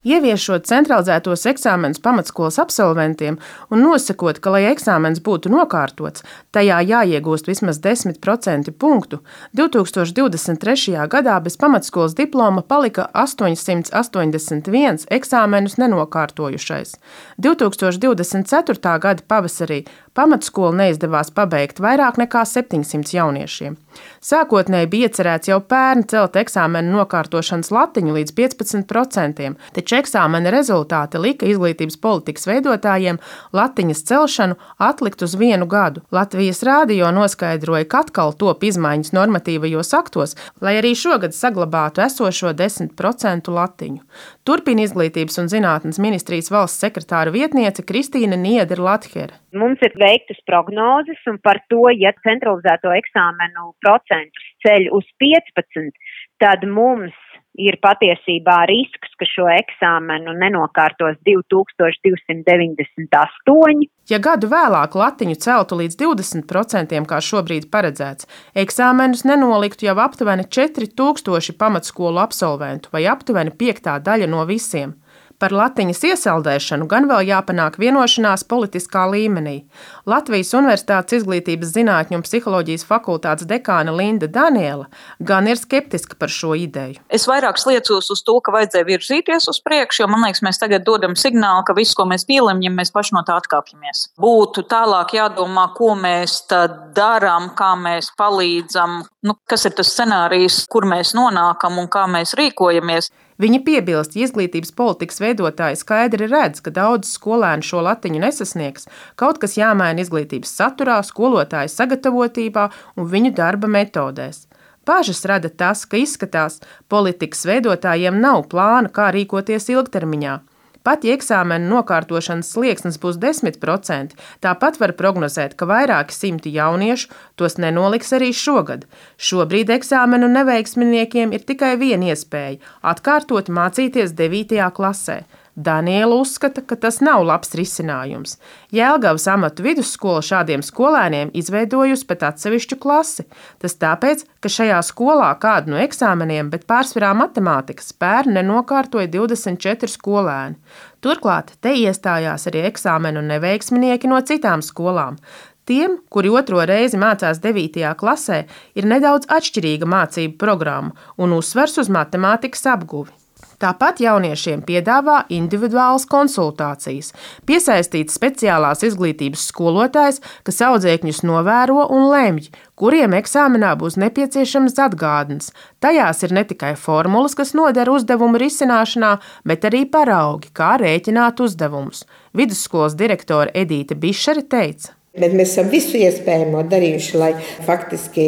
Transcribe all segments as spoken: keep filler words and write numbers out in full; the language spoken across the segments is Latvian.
Ieviešot centralizētos eksāmenus pamatskolas absolventiem un nosakot, ka, lai eksāmens būtu nokārtots, tajā jāiegūst vismaz desmit procenti punktu, divi tūkstoši divdesmit trešajā gadā bez pamatskolas diploma palika astoņsimt astoņdesmit viens eksāmenus nenokārtojušais. divi tūkstoši divdesmit ceturtā gada pavasarī pamatskolu neizdevās pabeigt vairāk nekā septiņsimt jauniešiem. Sākotnēji bija iecerēts jau pērn celt eksāmenu nokārtošanas latiņu līdz piecpadsmit procentiem, taču eksāmena rezultāti lika izglītības politikas veidotājiem latiņas celšanu atlikt uz vienu gadu. Latvijas Rādio noskaidroja, ka atkal top izmaiņas normatīvajos aktos, lai arī šogad saglabātu esošo desmit procentu latiņu. Turpina Izglītības un zinātnes ministrijas valsts sekretāra vietniece Kristīna Niedera-Lathere. Mums ir veiktas prognozes, un par to, ja centralizēto eksāmenu procentus ceļ uz piecpadsmit, tad mums ir patiesībā risks, ka šo eksāmenu nenokārtos divi tūkstoši divsimt deviņdesmit astoņi. Ja gadu vēlāk latiņu celtu līdz divdesmit procentiem, kā šobrīd paredzēts, eksāmenus nenoliktu jau aptuveni četri tūkstoši pamatskolu absolventu vai aptuveni piektā daļa no visiem. Par latiņas iesaldēšanu gan vēl jāpanāk vienošanās politiskā līmenī. Latvijas Universitātes Izglītības zinātņu un psiholoģijas fakultātes dekāne Linda Daniela gan ir skeptiska par šo ideju. Es vairāk sliecos uz to, ka vajadzēja virzīties uz priekšu, jo man liekas, mēs tagad dodam signālu, ka visu, ko mēs pielemjam, mēs paši no tā atkāpjamies. Būtu tālāk jādomā, ko mēs tad darām, kā mēs palīdzam, nu, kas ir tas scenārijs, kur mēs nonākam un kā mēs rīkojamies. Viņa piebilst, ja izglītības politikas veidotāji skaidri redz, ka daudz skolēnu šo latiņu nesasniegs, kaut kas jāmaina izglītības saturā, skolotāju sagatavotībā un viņu darba metodēs. Bažas rada tas, ka izskatās, politikas veidotājiem nav plāna, kā rīkoties ilgtermiņā. Pat ja eksāmenu nokārtošanas slieksnis būs desmit procenti, tāpat var prognozēt, ka vairāki simti jauniešu tos nenoliks arī šogad. Šobrīd eksāmenu neveiksminiekiem ir tikai viena iespēja – atkārtot mācīties devītajā klasē. Daniela uzskata, ka tas nav labs risinājums. Jelgavas amatu vidusskola šādiem skolēniem izveidojusi pat atsevišķu klasi. Tas tāpēc, ka šajā skolā kādu no eksāmeniem, bet pārsvarā matemātikas pērn nenokārtoja divdesmit četri skolēni. Turklāt te iestājās arī eksāmenu neveiksminieki no citām skolām. Tiem, kuri otro reizi mācās devītajā klasē, ir nedaudz atšķirīga mācību programma un uzsvers uz matemātikas apguvi. Tāpat jauniešiem piedāvā individuālas konsultācijas, piesaistīts speciālās izglītības skolotājs, kas audzēkņus novēro un lemj, kuriem eksāmenā būs nepieciešams atgādnes. Tajās ir ne tikai formulas, kas noder uzdevumu risināšanā, bet arī paraugi, kā rēķināt uzdevumus. Vidusskolas direktore Edīte Bišere teica. Bet mēs esam visu iespējamo darījuši, lai faktiski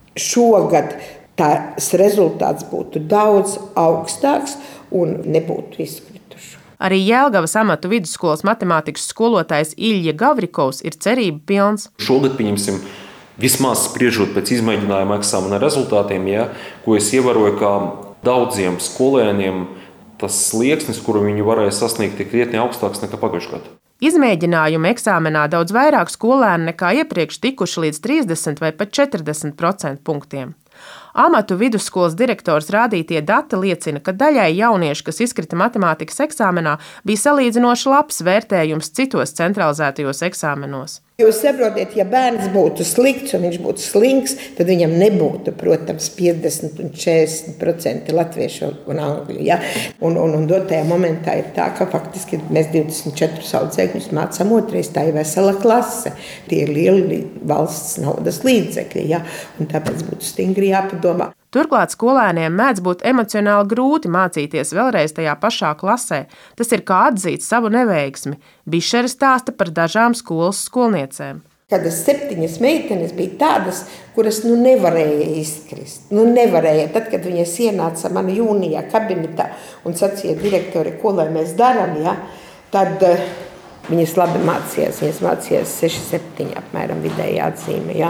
šogad tās rezultāts būtu daudz augstāks un nebūtu izkrituši. Arī Jelgavas amatu vidusskolas matemātikas skolotājs Ilja Gavrikovs ir cerība pilns. Šogad, pieņemsim, vismaz spriežot pēc izmēģinājuma eksāmena rezultātiem, ja, ko es ievēroju, ka daudziem skolēniem tas slieksnis, kuru viņi varēja sasniegt, ir krietni augstāks nekā pagājušajā gadā. Izmēģinājuma eksāmenā daudz vairāk skolēnu nekā iepriekš tikuši līdz trīsdesmit vai pat četrdesmit procentu punktiem. Amatu vidusskolas direktors rādītie dati liecina, ka daļai jauniešu, kas izkrita matemātikas eksāmenā, bija salīdzinoši labs vērtējums citos centralizētajos eksāmenos. Jūs saprotiet, ja bērns būtu slikts un viņš būtu slinks, tad viņam nebūtu, protams, piecdesmit un četrdesmit procenti latviešu un angļu. Ja? Un, un, un dotajā momentā ir tā, ka faktiski mēs divdesmit četrus audzēkņus mācām otrais, tā ir vesela klase. Tie ir lieli valsts naudas līdzekļi, ja? Un tāpēc būtu stingri jāpadomā. Turklāt skolēniem mēdz būt emocionāli grūti mācīties vēlreiz tajā pašā klasē. Tas ir kā atzīt savu neveiksmi. Bišere stāsta par dažām skolas skolniecēm. Kādas septiņas meitenes bija tādas, kuras nu nevarēja izkrist. Nu nevarēja. Tad, kad viņas ienāca man jūnijā kabinetā un sacīja direktori, ko lai mēs darām, ja, tad uh, viņas labi mācījās. Viņas mācījās seši septiņi apmēram vidēji atzīme. Ja.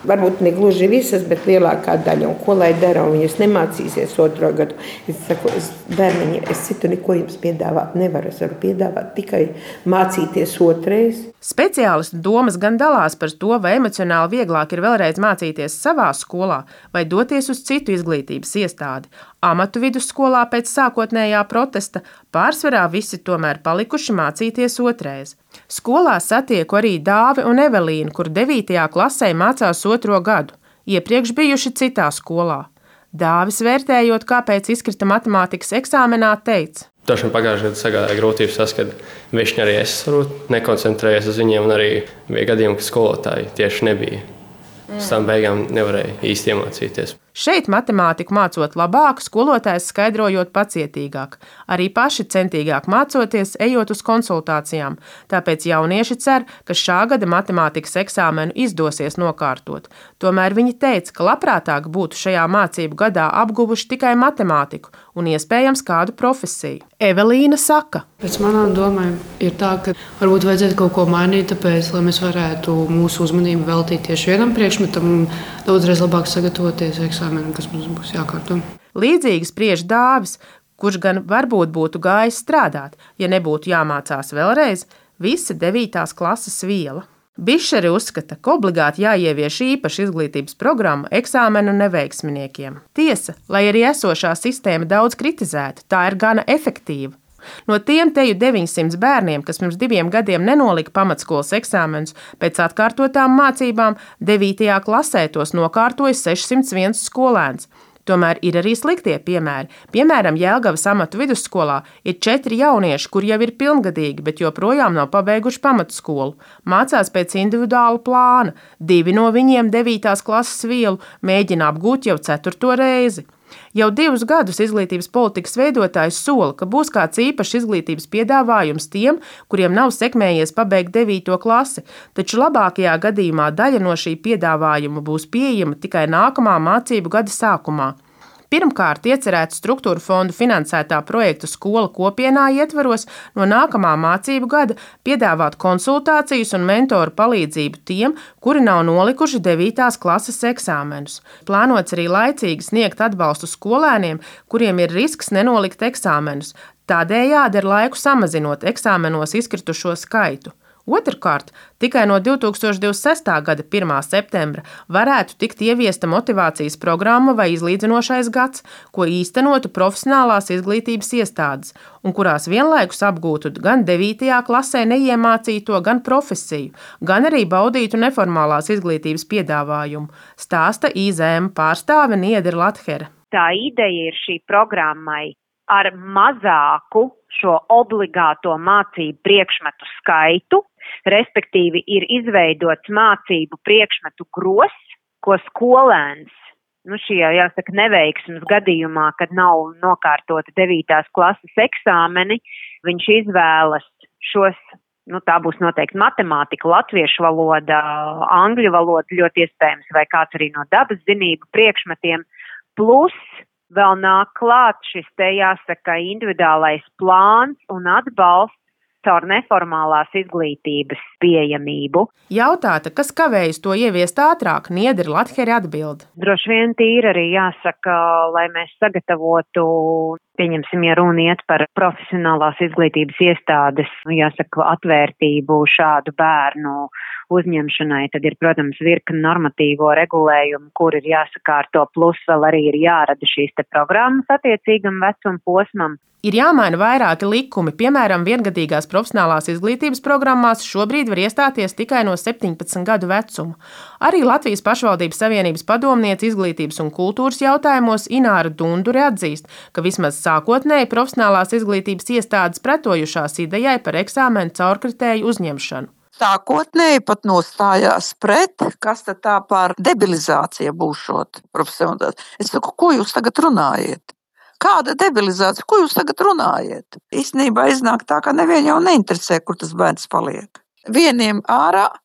Varbūt ne gluži visas, bet lielākā daļa. Un ko lai dara, un viņas nemācīsies otro gadu. Es saku, es, bērniņi, es citu neko jums piedāvāt nevaru. Es varu piedāvāt tikai mācīties otrais. Speciālistu domas gan dalās par to, vai emocionāli vieglāk ir vēlreiz mācīties savā skolā vai doties uz citu izglītības iestādi. Amatu vidusskolā pēc sākotnējā protesta pārsvarā visi tomēr palikuši mācīties otrais. Skolā satieku arī Dāvi un Evelīnu, kur devītajā klasē mācās otro gadu, iepriekš bijuši citā skolā. Dāvis vērtējot, kāpēc izkrita matemātikas eksāmenā, teica: Dažiem pagājušajā gadā sagādāja grūtības tas, ka viņš arī es varbūt nekoncentrējos uz viņiem, un arī bija gadījumi, ka skolotāji tieši nebija. Pēc tam beigām nevarēja īsti iemācīties. Šeit matemātiku mācot labāk, skolotājs skaidrojot pacietīgāk. Arī paši centīgāk mācoties, ejot uz konsultācijām. Tāpēc jaunieši cer, ka šā gada matemātikas eksāmenu izdosies nokārtot. Tomēr viņi teica, ka labprātāk būtu šajā mācību gadā apguvuši tikai matemātiku un iespējams kādu profesiju. Evelīna saka: Pēc manām domām ir tā, ka varbūt vajadzētu kaut ko mainīt, tāpēc, lai mēs varētu mūsu uzmanību veltīt tieši vienam priekšmetam un daudzreiz labāk sagatavoties eksāmenam, kas mums būs jākārto. Līdzīgi spriež Dāvis, kurš gan varbūt būtu gājis strādāt, ja nebūtu jāmācās vēlreiz visa devītās klases viela. Bišeri uzskata, ka obligāti jāievieš īpaša izglītības programma eksāmenu neveiksminiekiem. Tiesa, lai arī esošā sistēma daudz kritizēta, tā ir gana efektīva. No tiem teju deviņsimt bērniem, kas pirms diviem gadiem nenolika pamatskolas eksāmenus, pēc atkārtotām mācībām devītajā klasē tos nokārtoja sešsimt viens skolēns. Tomēr ir arī sliktie piemēri. Piemēram, Jelgavas amatu vidusskolā ir četri jaunieši, kuri jau ir pilngadīgi, bet joprojām nav pabeiguši pamatskolu. Mācās pēc individuāla plāna. Divi no viņiem devītās klases vielu mēģina apgūt jau ceturto reizi. Jau divus gadus izglītības politikas veidotājs sola, ka būs kāds īpašs izglītības piedāvājums tiem, kuriem nav sekmējies pabeigt devīto klasi, taču labākajā gadījumā daļa no šī piedāvājuma būs pieejama tikai nākamā mācību gada sākumā. Pirmkārt, iecerēta struktūra fondu finansētā projekta Skola kopienā ietvaros no nākamā mācību gada piedāvāt konsultācijas un mentoru palīdzību tiem, kuri nav nolikuši devītās klases eksāmenus. Plānots arī laicīgi sniegt atbalstu skolēniem, kuriem ir risks nenolikt eksāmenus, tādējādi ar laiku samazinot eksāmenos izkritušo skaitu. Otrkārt, tikai no divi tūkstoši divdesmit sestā gada pirmā septembra varētu tikt ieviesta motivācijas programma vai izlīdzinošais gads, ko īstenotu profesionālās izglītības iestādes, un kurās vienlaikus apgūtu gan devītajā klasē neiemācīto, gan profesiju, gan arī baudītu neformālās izglītības piedāvājumu, stāsta I Z M pārstāve Niedra Lathera. Tā ideja ir šī programmai ar mazāku šo obligāto mācību priekšmetu skaitu, respektīvi ir izveidots mācību priekšmetu gros, ko skolēns, nu šī jāsaka neveiksmes gadījumā, kad nav nokārtota devītās klases eksāmeni, viņš izvēlas šos, nu tā būs noteikti matemātika, latviešu valoda, angļu valoda ļoti iespējams, vai kāds arī no dabas zinību priekšmetiem, plus vēl nāk klāt šis te jāsaka individuālais plāns un atbalsts caur neformālās izglītības pieejamību. Jautāta, kas kavējas to ieviest ātrāk, Niedra Lathera atbild. Droši vien tīri arī jāsaka, lai mēs sagatavotu, pieņemsim, ja runa iet par profesionālās izglītības iestādes, jāsaka, atvērtību šādu bērnu uzņemšanai, tad ir, protams, virkni normatīvo regulējumu, kur ir jāsakārto, plus vēl arī ir jārada šīs te programmas attiecīgam vecuma posmam. Ir jāmaina vairāki likumi, piemēram, viengadīgās profesionālās izglītības programmās šobrīd var iestāties tikai no septiņpadsmit gadu vecuma. Arī Latvijas pašvaldības savienības padomniece izglītības un kultūras jautājumos Ināra Dundure atzīst, ka vismaz sākotnēji profesionālās izglītības iestādes pretojušās idejai par eksāmenu caurkritēju uzņemšanu. Sākotnēji pat nostājās pret, kas tad tā par debilizācija būšot profesionāli. Es saku, ko jūs tagad runājat? Kāda debilizācija? Ko jūs tagad runājat? Īstenībā iznāk tā, ka nevienu jau neinteresē, kur tas bērns paliek. Vieniem ārā,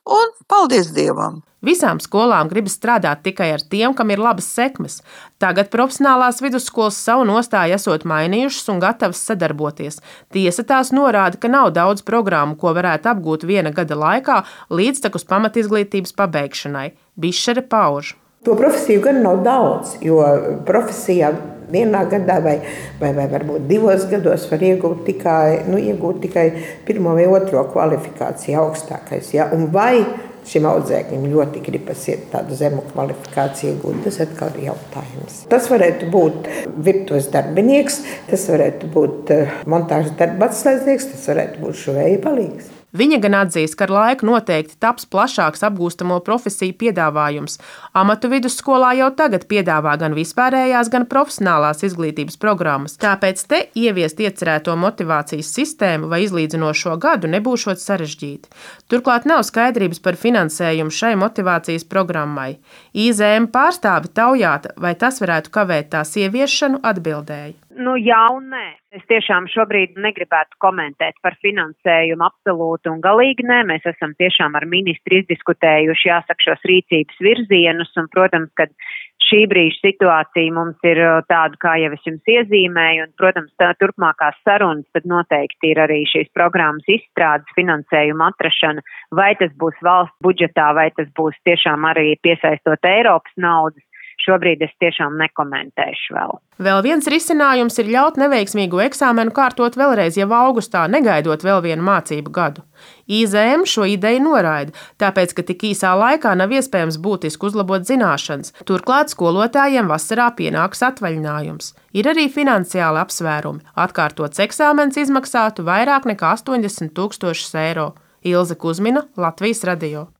un paldies Dievam! Visām skolām gribas strādāt tikai ar tiem, kam ir labas sekmes. Tagad profesionālās vidusskolas savu nostāju esot mainījušas un gatavas sadarboties. Tiesa tās norāda, ka nav daudz programmu, ko varētu apgūt viena gada laikā līdztekus pamatizglītības pabeigšanai. Bišere pauž. To profesiju gan nav daudz, jo profesijā vienā gadā vai, vai, vai varbūt divos gados var iegūt tikai, nu, iegūt tikai pirmo vai otro kvalifikāciju augstākais. Ja? Un vai šim audzēknim ļoti gribas iet tādu zemu kvalifikāciju iegūt, tas atkal ir jautājums. Tas varētu būt virtuves darbinieks, tas varētu būt montāžas darba atslēdznieks, tas varētu būt šuvēja palīgs. Viņa gan atzīst, ka ar laiku noteikti taps plašāks apgūstamo profesiju piedāvājums. Amatu vidusskolā jau tagad piedāvā gan vispārējās, gan profesionālās izglītības programmas. Tāpēc te ieviest iecerēto motivācijas sistēmu vai izlīdzinošo gadu nebūšot sarežģīti. Turklāt nav skaidrības par finansējumu šai motivācijas programmai. I Z M pārstāve taujāta, vai tas varētu kavēt tās ieviešanu, atbildēja. Nu, jā un nē. Es tiešām šobrīd negribētu komentēt par finansējumu absolūti un galīgi nē. Mēs esam tiešām ar ministru izdiskutējuši, jāsaka, šos rīcības virzienus, un, protams, kad šī brīža situācija mums ir tāda, kā jau es jums iezīmēju, un, protams, tā turpmākās sarunas, tad noteikti ir arī šīs programmas izstrādes finansējuma atrašana, vai tas būs valsts budžetā, vai tas būs tiešām arī piesaistot Eiropas naudas. Šobrīd es tiešām nekomentēšu vēl. Vēl viens risinājums ir ļaut neveiksmīgo eksāmenu kārtot vēlreiz jau augustā, negaidot vēl vienu mācību gadu. I Z M šo ideju noraida, tāpēc, ka tik īsā laikā nav iespējams būtiski uzlabot zināšanas. Turklāt skolotājiem vasarā pienāks atvaļinājums. Ir arī finansiāli apsvērumi. Atkārtots eksāmens izmaksātu vairāk nekā astoņdesmit tūkstošus eiro. Ilze Kuzmina, Latvijas radio.